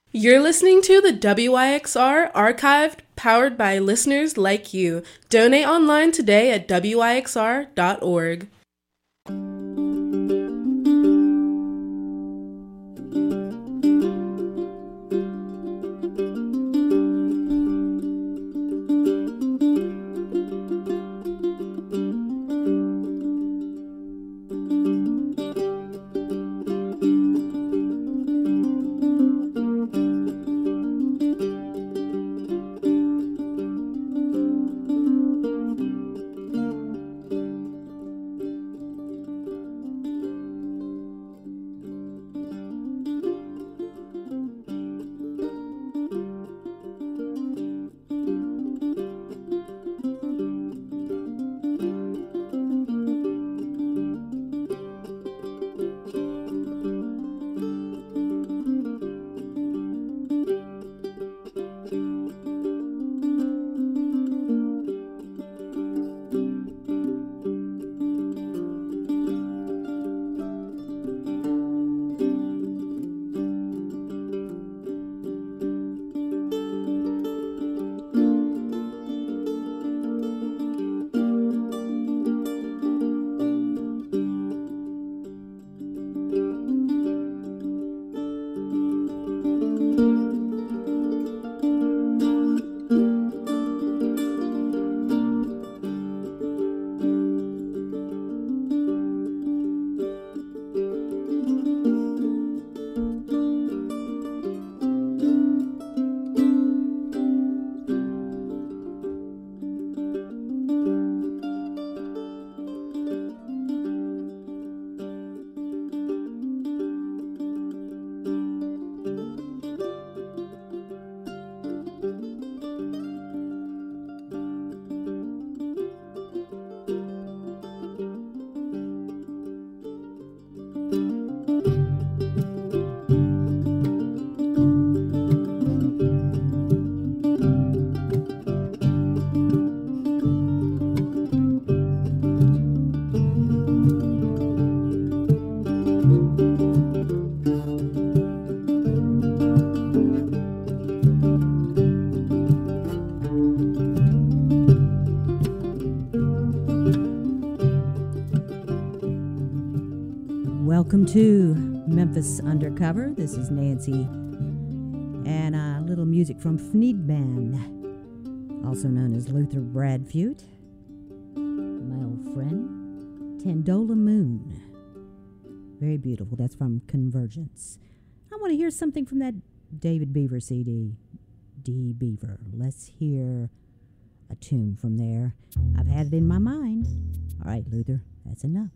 You're listening to the WYXR Archived, powered by listeners like you. Donate online today at wyxr.org. Welcome to Memphis Undercover. This is Nancy, and a little music from Fneedman, also known as Luther Bradfute, my old friend, Tandola Moon. Very beautiful. That's from Convergence. I want to hear something from that David Beaver CD, D. Beaver. Let's hear a tune from there. I've had it in my mind. All right, Luther, that's enough.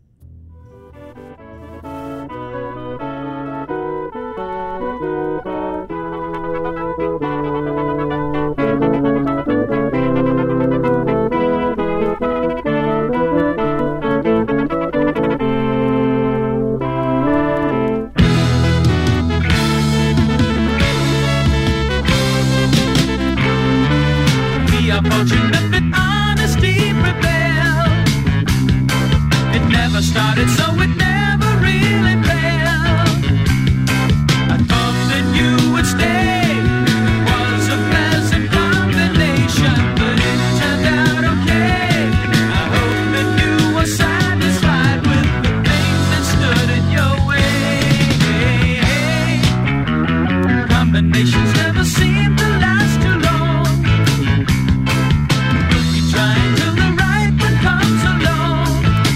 We are fortunate that honesty prevails. It never started, so it never really failed. I thought that you would stay. It was a pleasant combination, but it turned out okay. I hope that you were satisfied with the things that stood in your way. Combinations never seem to last too long. Keep trying till the right one comes along.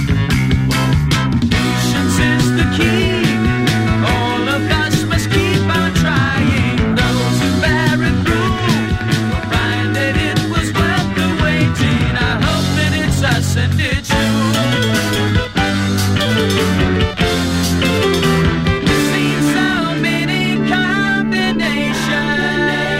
Patience is the key. All of us must keep on trying. Those who bear it through will find that it was worth the waiting. I hope that it's us and it's you. Seen so many combinations.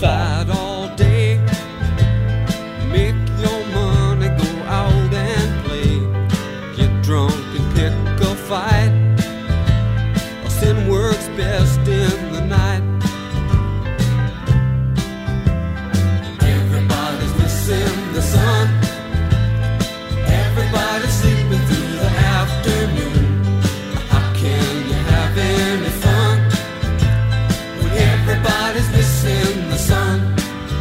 inside all day. Make your money, go out and play. Get drunk and pick a fight. Sin works best in the night. Everybody's missing the sun. Everybody's sleeping through the afternoon. How can you have any fun when everybody's missing the sun?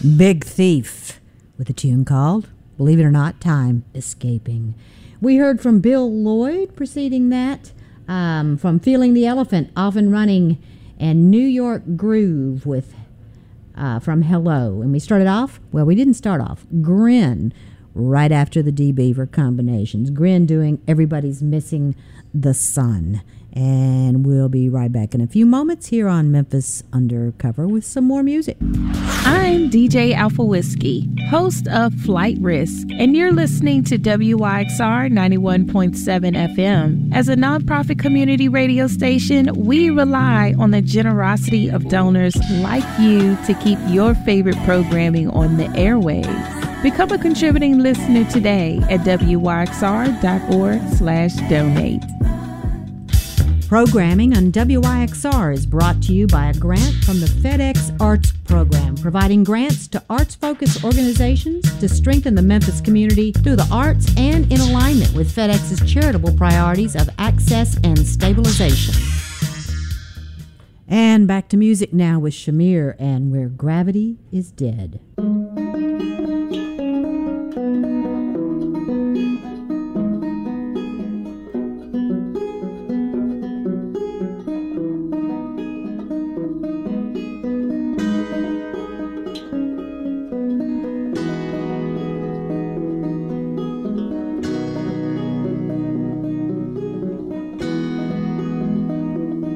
Big Thief with a tune called, believe it or not, Time Escaping. We heard from Bill Lloyd preceding that, from Feeling the Elephant, Off and Running, and New York Groove with from Hello. And we started off, well, we didn't start off, Grin, right after the D Beaver combinations. Grin doing Everybody's Missing the Sun. And we'll be right back in a few moments here on Memphis Undercover with some more music. I'm DJ Alpha Whiskey, host of Flight Risk, and you're listening to WYXR 91.7 FM. As a nonprofit community radio station, we rely on the generosity of donors like you to keep your favorite programming on the airwaves. Become a contributing listener today at wyxr.org/donate. Programming on WYXR is brought to you by a grant from the FedEx Arts Program, providing grants to arts-focused organizations to strengthen the Memphis community through the arts and in alignment with FedEx's charitable priorities of access and stabilization. And back to music now with Shamir and Where Gravity is Dead.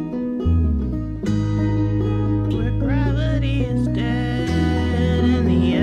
Where gravity is dead and the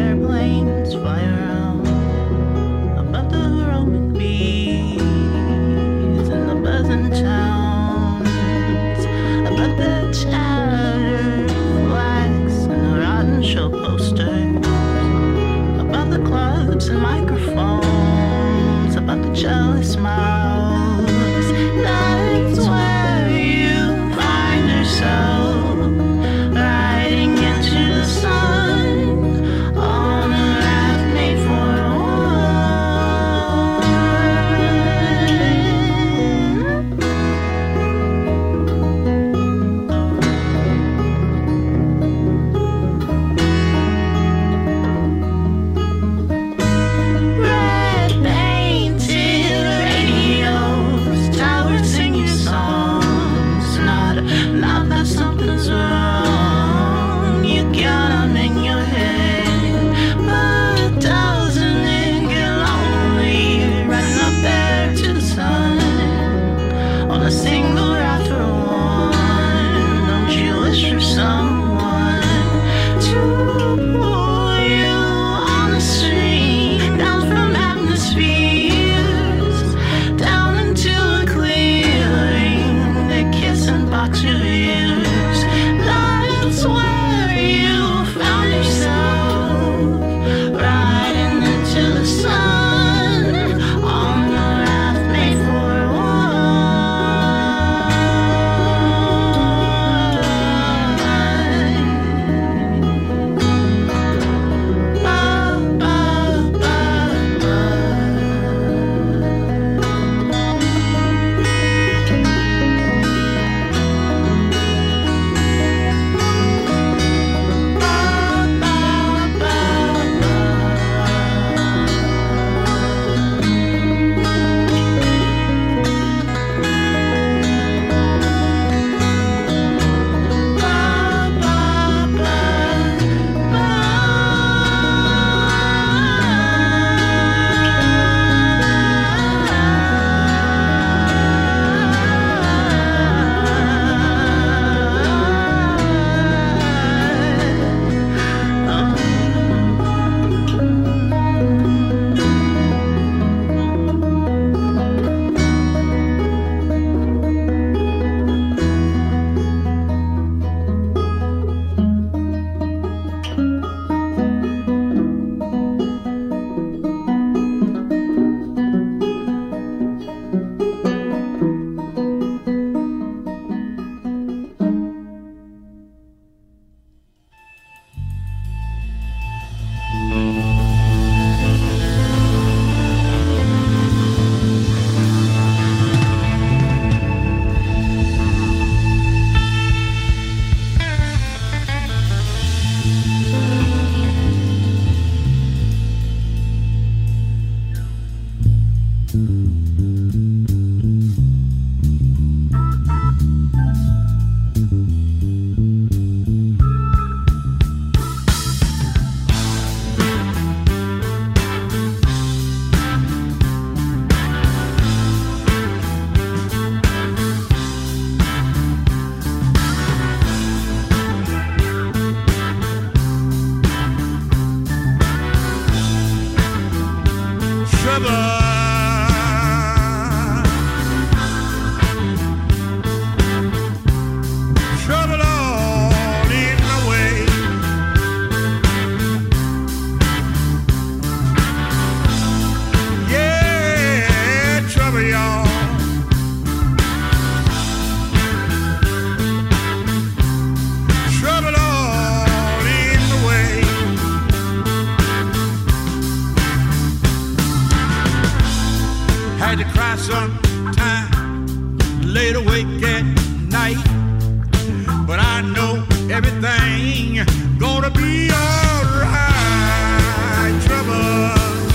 gonna be alright. Trouble.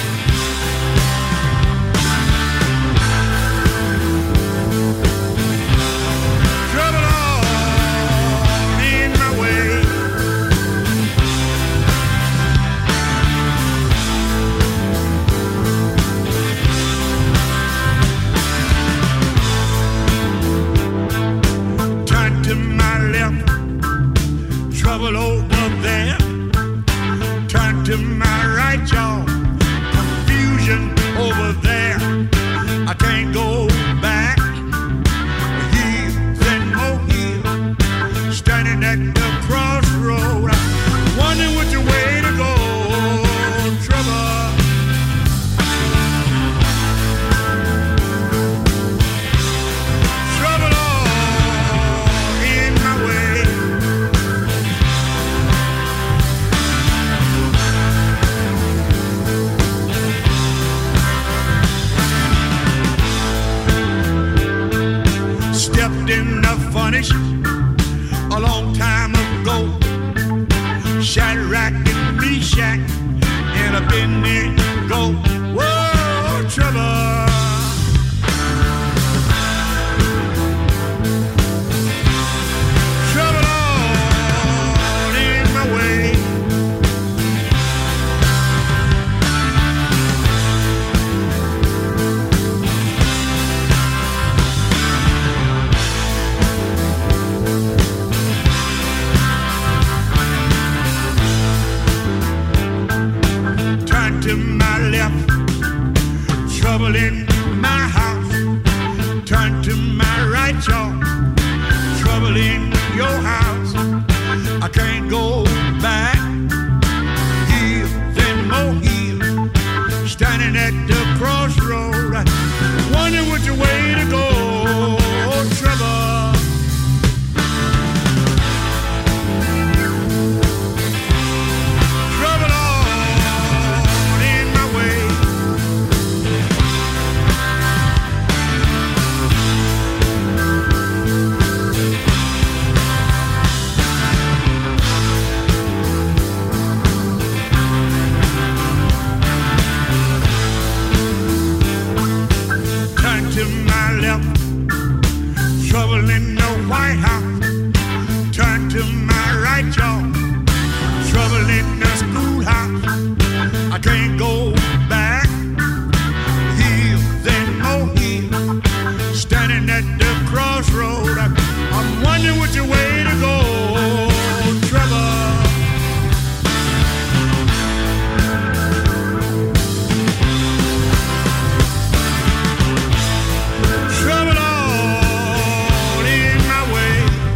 Trouble all in my way. Turn to my left, trouble over there. Turn to my right, y'all, confusion over there. I can't go back. Heels and more heels, standing at the crossroad, wondering which way to go. Trouble. Trouble all in my way. Stepped in the furnace a long time ago. Shadrach and Meshach and Abednego. Whoa, trouble. Trouble all in my way. Turn to my left, trouble in my house. Turn to my right, y'all, trouble in your house. I can't go back. Heels and more heels, standing at the crossroad, wondering which way to go. Trouble. Trouble all in my way. Turn to my left, trouble in the White House. Turn to my right, y'all, trouble in the schoolhouse. I can't go back. Heels and more heels, standing at the crossroad, I'm wondering which way to go. Trouble. Trouble all in my way.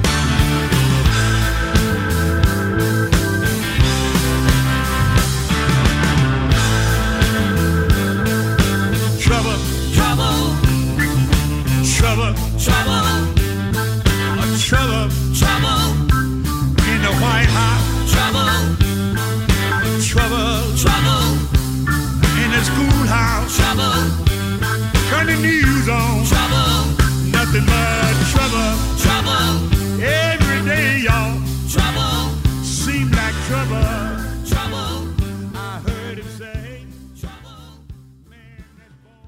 Trouble, Trouble, trouble, trouble, trouble trouble, in the White House. trouble, Trouble trouble, in the schoolhouse. trouble, Turn the news on. trouble, Nothing but trouble. trouble, Every day, y'all, trouble, seem like trouble. trouble, I heard him say, trouble. man, that's born.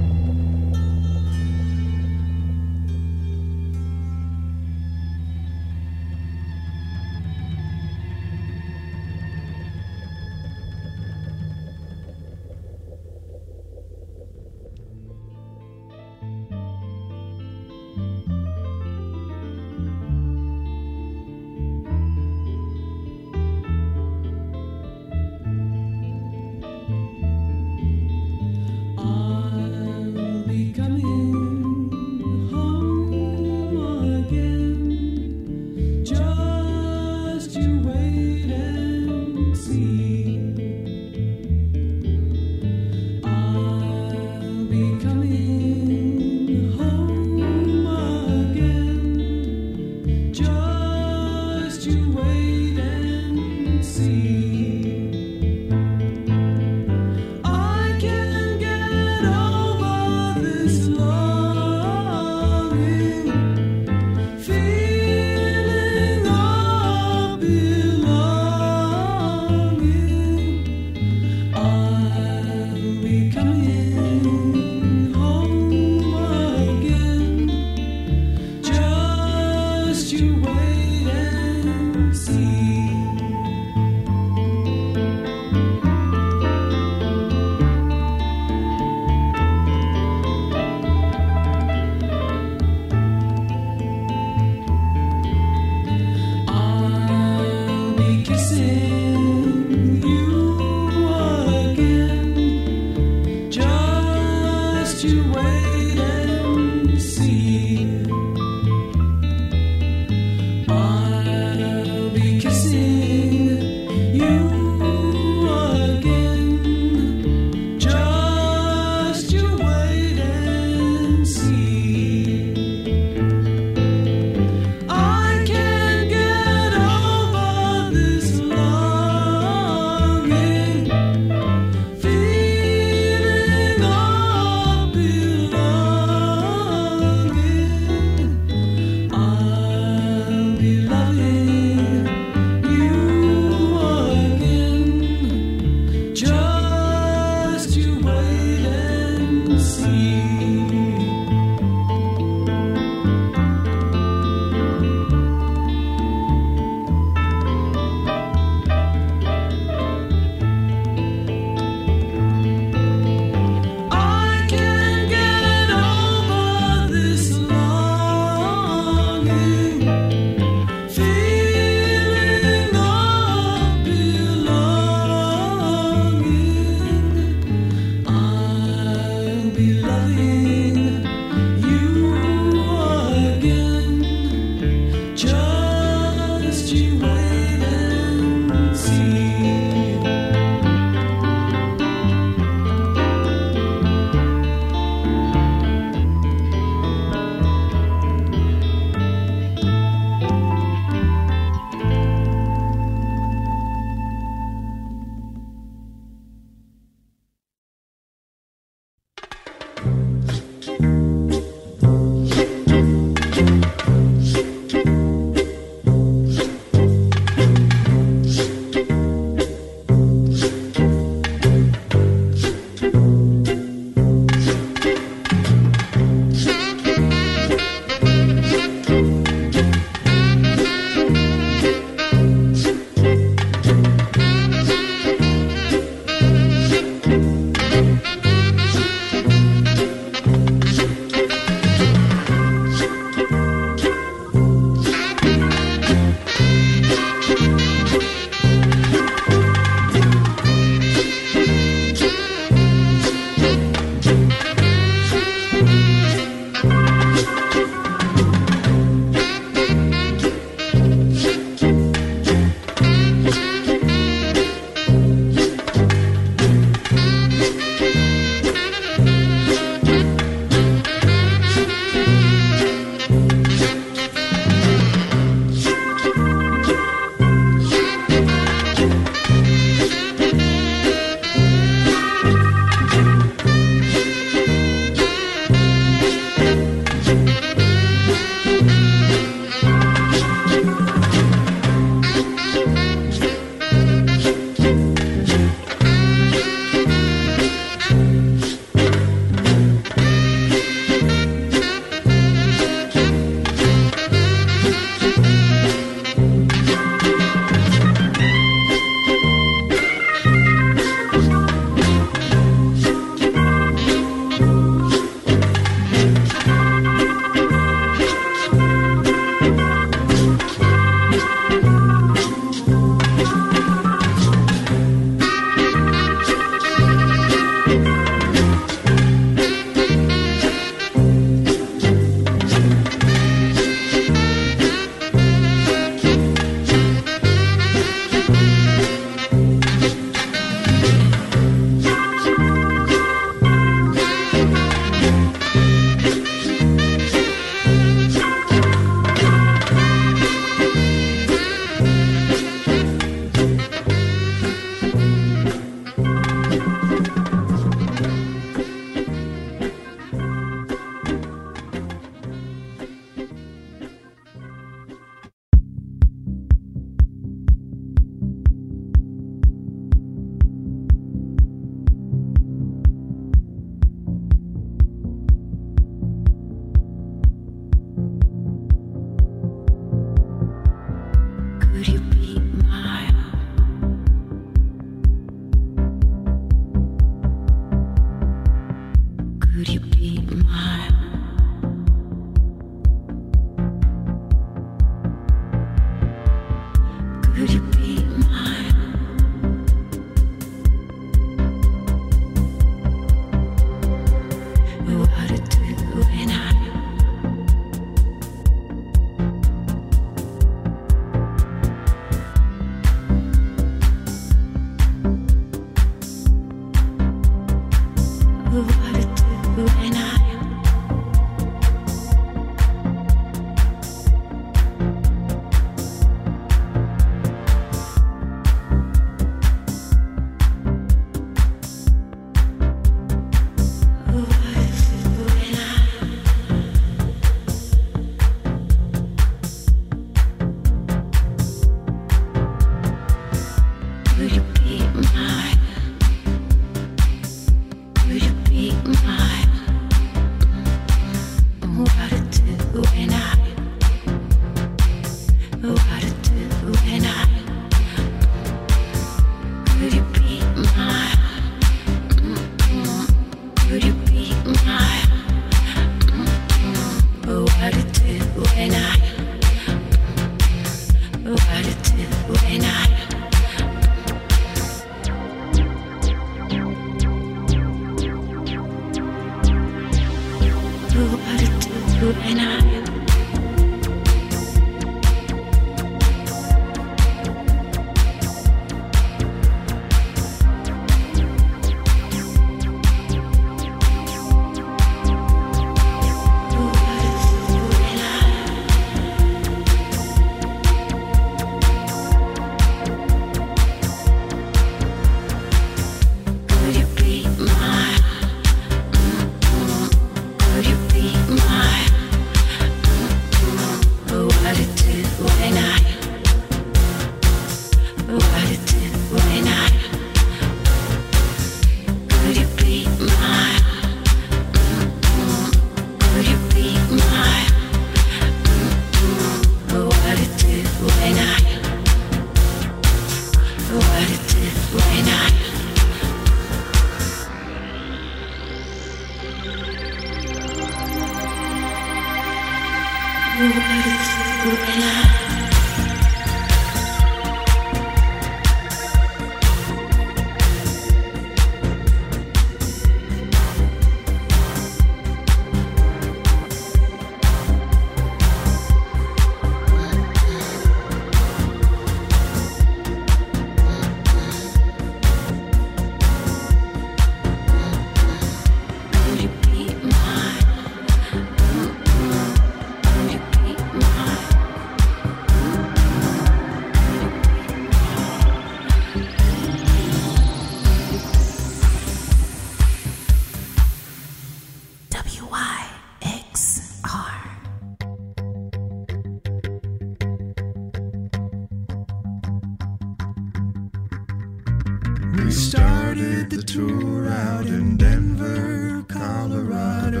We started the tour out in Denver, Colorado.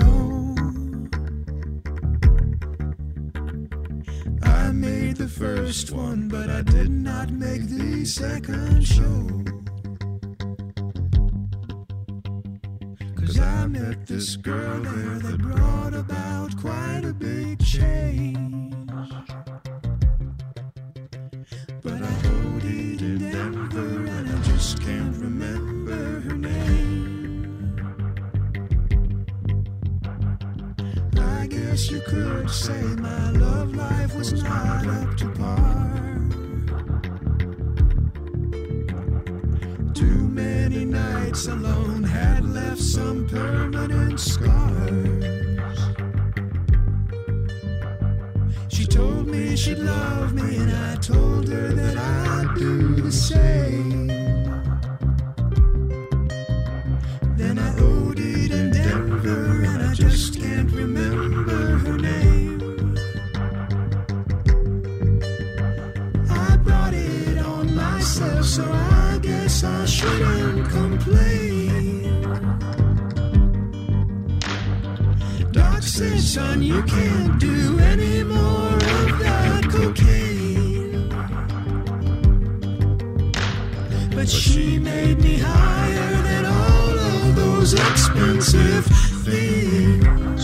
I made the first one, but I did not make the second show. 'Cause I met this girl there that brought about quite a big change. But I OD'd in Denver and I just can't remember her name. I guess you could say my love life was not up to par. Too many nights alone had left some permanent scars. She told me she'd love me and I told her that I'd do the same. Then I OD'd in Denver and I just can't remember her name. I brought it on myself, so I guess I shouldn't complain. Doc said, son, you can't do any more of that cocaine. But she made me higher than all of those expensive things.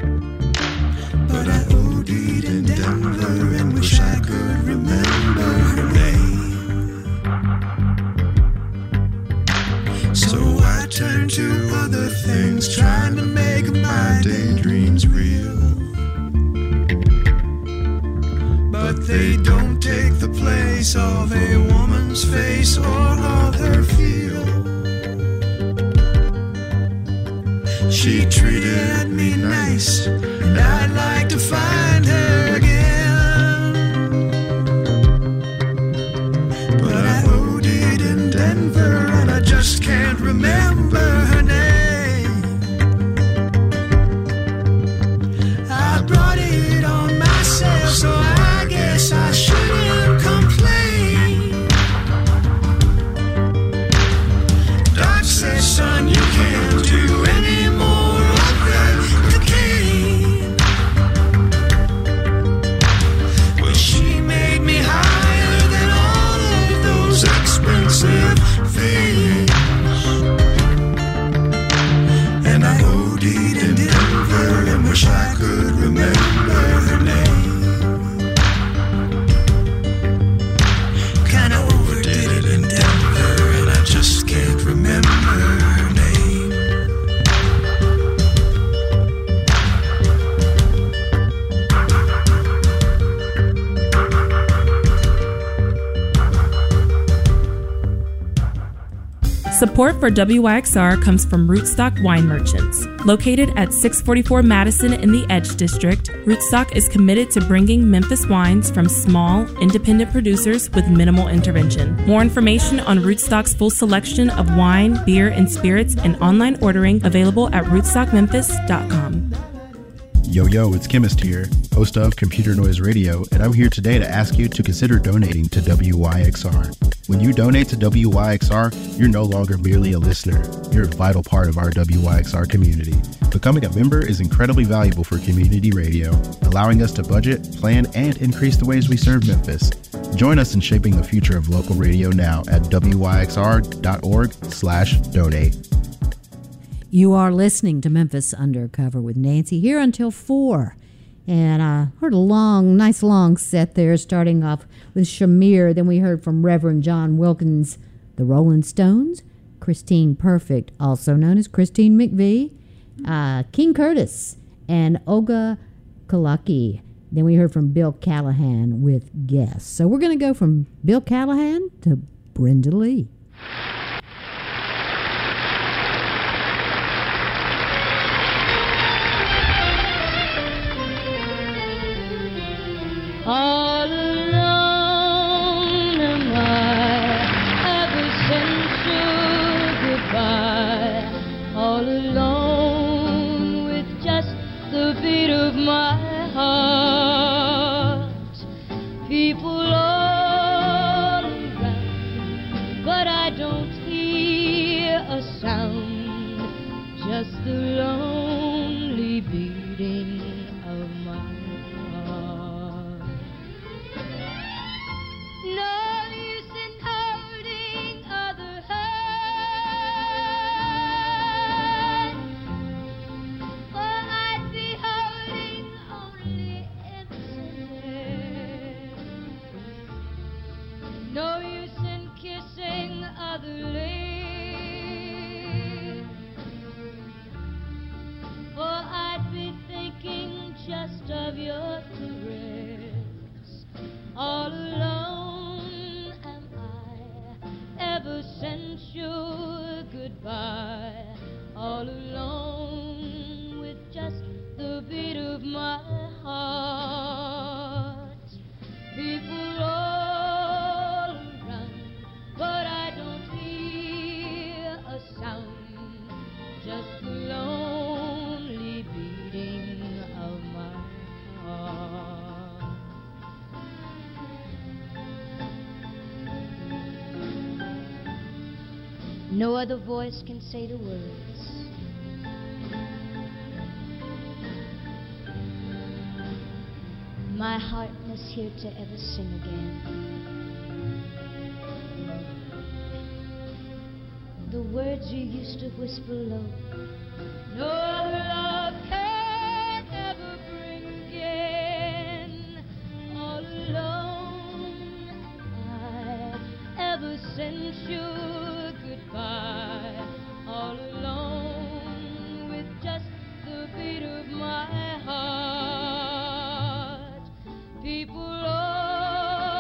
But I OD'd in Denver and wish I could remember don't take the place of a woman's face or other feel. She treated me nice, and I'd like to find her again. But I OD'd in Denver, and I just can't remember her name. I brought it on myself, so I guess I shouldn't complain. Doc says, son, you can't do any more of that cocaine. Well, she made me higher than all of those expensive things. And I OD'd in Denver and wish I could remember her name. Kinda overdid it in Denver and I just can't remember her name. Support for WYXR comes from Rootstock Wine Merchants. Located at 644 Madison in the Edge District, Rootstock is committed to bringing Memphis wines from small, independent producers with minimal intervention. More information on Rootstock's full selection of wine, beer, and spirits and online ordering available at rootstockmemphis.com. Yo, it's Chemist here, host of Computer Noise Radio, and I'm here today to ask you to consider donating to WYXR. When you donate to WYXR, you're no longer merely a listener. You're a vital part of our WYXR community. Becoming a member is incredibly valuable for community radio, allowing us to budget, plan, and increase the ways we serve Memphis. Join us in shaping the future of local radio now at wyxr.org/donate. You are listening to Memphis Undercover with Nancy here until 4. And I heard a nice long set there, starting off with Shamir. Then we heard from Reverend John Wilkins, the Rolling Stones, Christine Perfect, also known as Christine McVie, King Curtis, and Olga Kalaki. Then we heard from Bill Callahan with Guess. So we're going to go from Bill Callahan to Brenda Lee. All alone am I, ever since your goodbye. All alone with just the beat of my heart. People all around, but I don't hear a sound. Just the lonely beating of my heart. No use in holding other hands, for I'd be holding only empty hands. No use in kissing other lips, for I'd be thinking just of your caress. All alone am I, ever since your goodbye. All alone with just the beat of my heart. People all around, but I don't hear a sound. Just the lonely beating of my heart. No other voice can say the words. My heart must hear to ever sing again. The words you used to whisper low. No other love can ever bring again. All alone am I, ever since your goodbye. All alone with just the beat of my heart. People all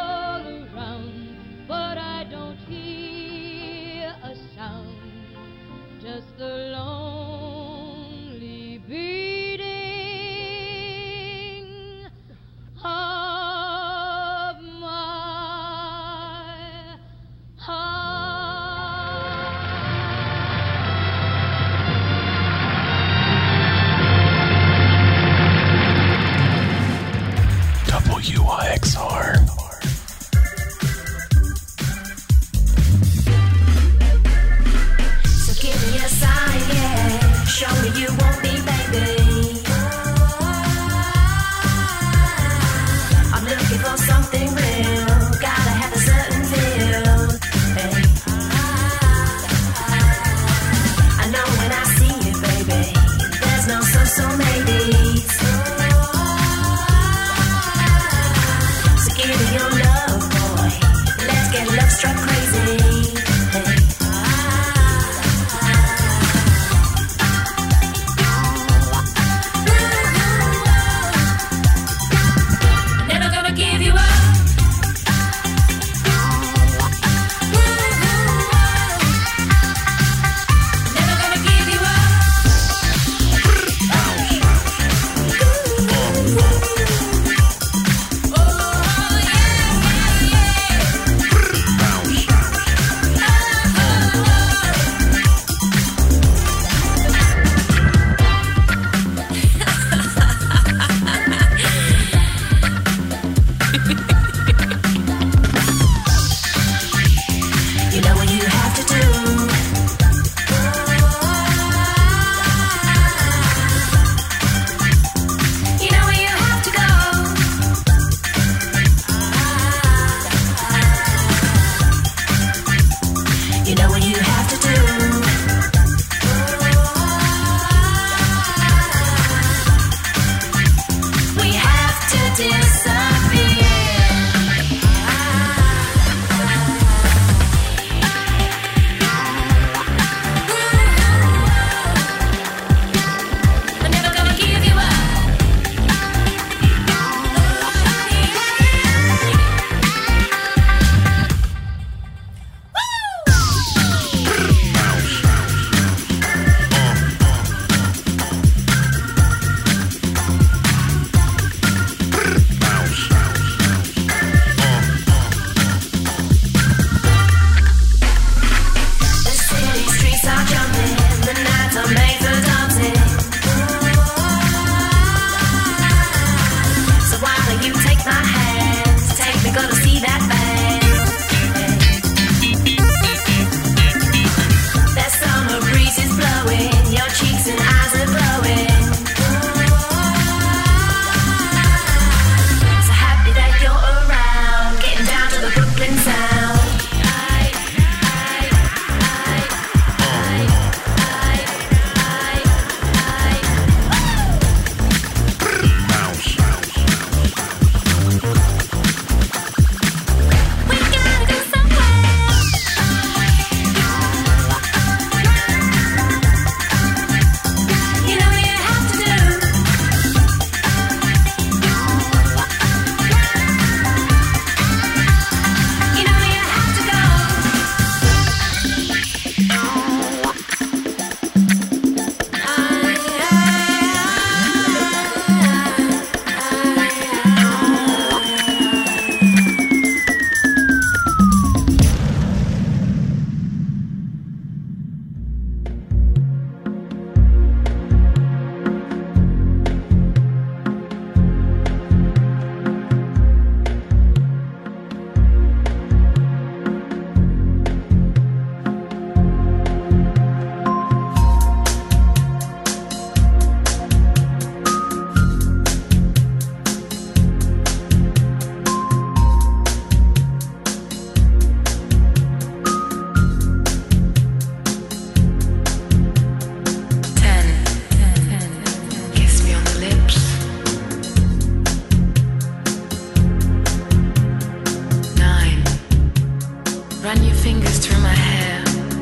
fingers through my hair.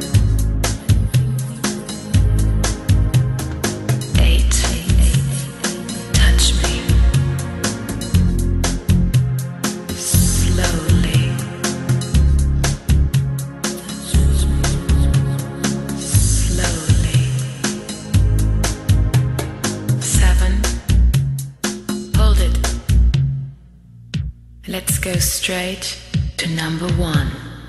8. Touch me. Slowly. Slowly. 7. Hold it. Let's go straight to number 1.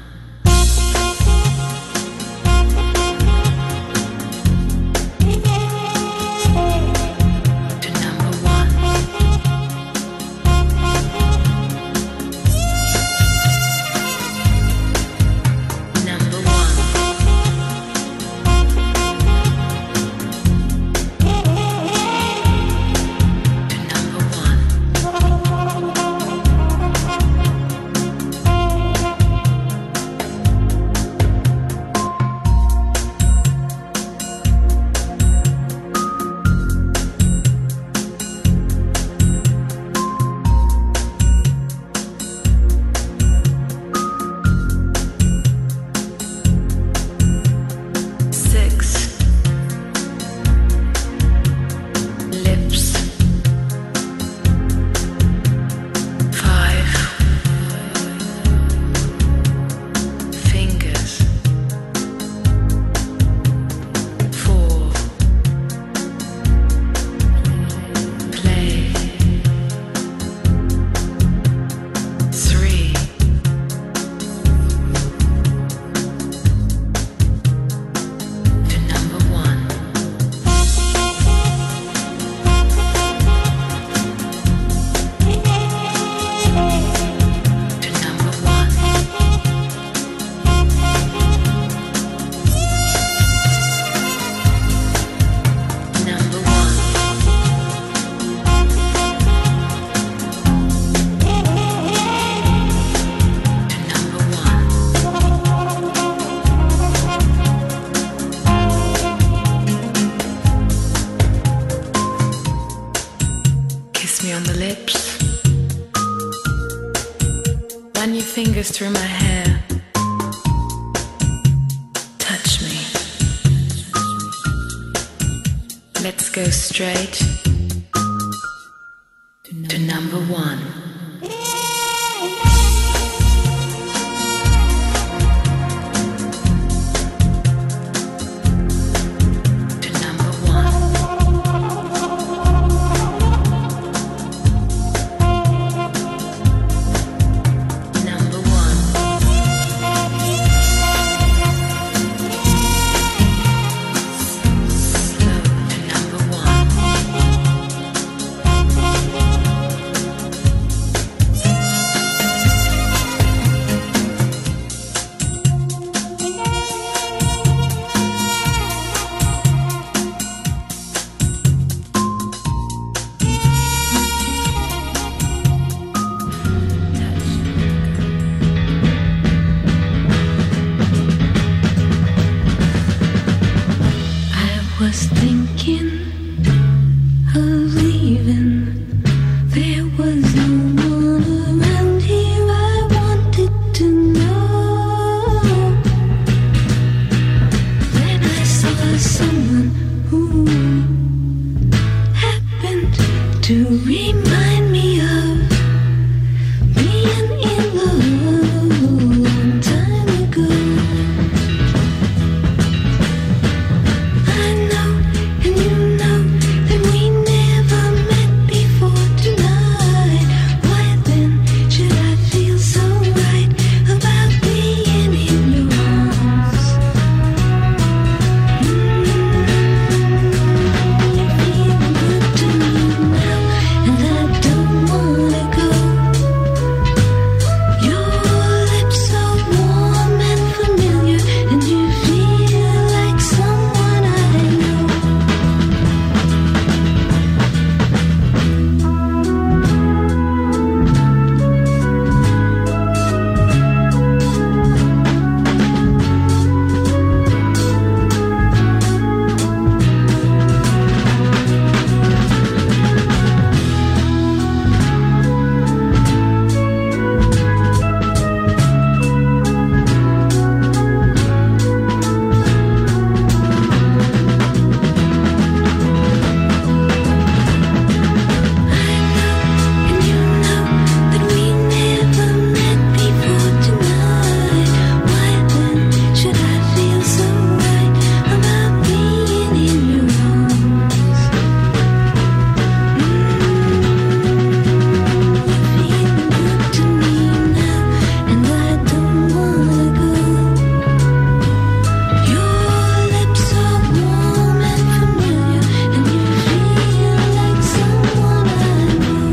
Run your fingers through my hair. Touch me. Let's go straight